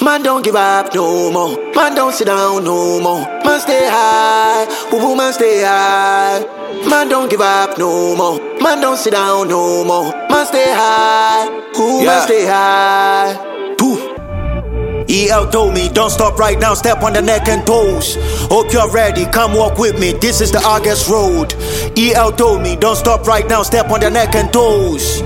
Man don't give up no more. Man don't sit down no more. Man stay high. Woo man stay high. Man don't give up no more. Man don't sit down no more. Man stay high. Woo man stay high. EL told me, don't stop right now, step on the neck and toes. Hope you're ready, come walk with me, this is the August road. EL told me, don't stop right now, step on the neck and toes.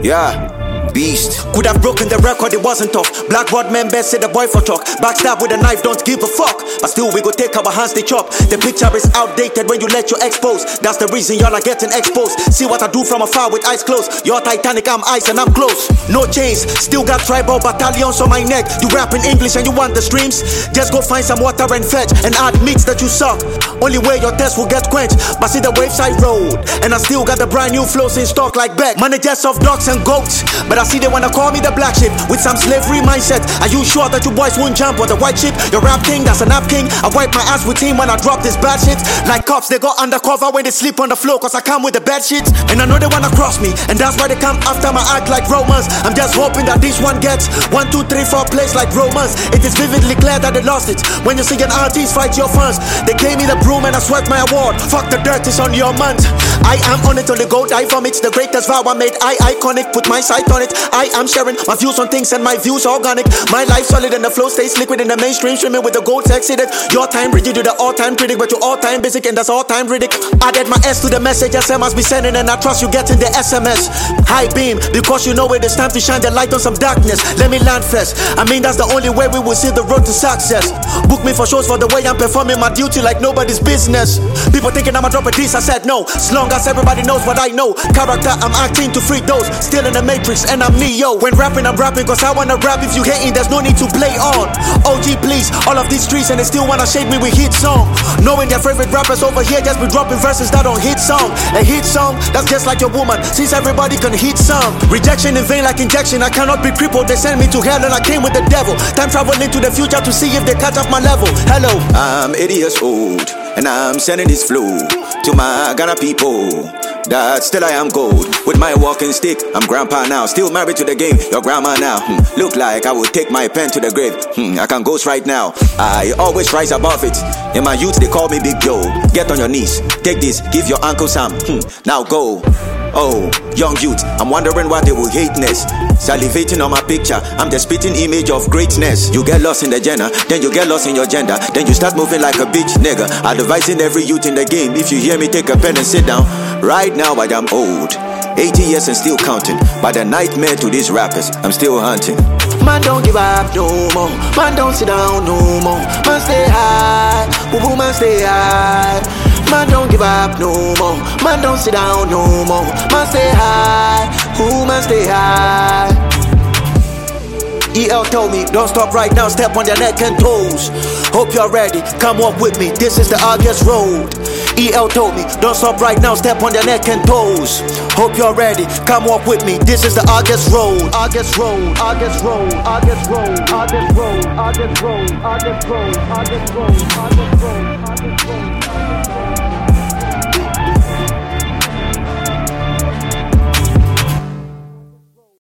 Beast. Could have broken the record, it wasn't tough. Blackboard members said the boy for talk. Backstab with a knife, don't give a fuck. But still we go take our hands, they chop. The picture is outdated when you let your expose. That's the reason y'all are getting exposed. See what I do from afar with eyes closed. You're Titanic, I'm ice and I'm close. No chains, still got tribal battalions on my neck. You rap in English and you want the streams? Just go find some water and fetch and add meats that you suck. Only way your test will get quenched. But see the waveside road, and I still got the brand new flows in stock like Beck. Managers of dogs and goats, but I see they wanna call me the black sheep with some slavery mindset. Are you sure that you boys won't jump on the white sheep? Your rap king, that's a napkin. I wipe my ass with him when I drop this bad shit. Like cops, they go undercover when they sleep on the floor, cause I come with the bad shit. And I know they wanna cross me, and that's why they come after my act like Romans. I'm just hoping that this one gets 1, 2, 3, 4 plays like Romans. It is vividly clear that they lost it when you see an artist fight your fans. They gave me the broom and I swept my award. Fuck the dirt, it's on your month. I am on it till the gold I vomit. The greatest vow I made, I iconic. Put my sight on it. I am sharing my views on things and my views organic. My life solid and the flow stays liquid in the mainstream, streaming with the gold succeeded. Your time rigid, you the all-time critic, but you all-time basic and that's all-time ridic. Added my S to the message I must be sending, and I trust you getting the SMS. High beam, because you know it is time to shine the light on some darkness. Let me land first. I mean that's the only way we will see the road to success. Book me for shows for the way I'm performing my duty like nobody's business. People thinking I'ma drop a diss, I said no. As long as everybody knows what I know. Character, I'm acting to free those. Still in the matrix and I'm Neo. When rapping, I'm rapping cause I wanna rap. If you hating, there's no need to play on. OG please, all of these streets and they still wanna shade me with hit song. Knowing their favorite rappers over here just be dropping verses that don't hit song. A hit song, that's just like your woman, since everybody can hit some. Rejection in vain like injection, I cannot be crippled. They send me to hell and I came with the devil. Time traveling to the future to see if they catch off my level. Hello, I'm 80 years old and I'm sending this flow to my Ghana people. That still I am gold. With my walking stick, I'm grandpa now. Still married to the game, your grandma now. Look like I would take my pen to the grave. I can ghost right now. I always rise above it. In my youth, they call me Big Joe. Get on your knees, take this, give your uncle some. Now go. Oh, young youth, I'm wondering why they will hateness. Salivating on my picture, I'm the spitting image of greatness. You get lost in the genre, then you get lost in your gender. Then you start moving like a bitch nigga. Advising every youth in the game, if you hear me, take a pen and sit down. Right now I am old, 80 years and still counting. But a nightmare to these rappers, I'm still hunting. Man don't give up no more. Man don't sit down no more. Man stay high. Woo man stay high. Man don't give up no more. Man don't sit down no more. Man stay high. Woo man stay high. EL told me, don't stop right now, step on their neck and toes. Hope you're ready, come walk with me, this is the August road. EL told me, don't stop right now, step on their neck and toes. Hope you're ready, come walk with me, this is the August road. August road, August road, August road, August road, August road, August road, August road, August road, August road, August road.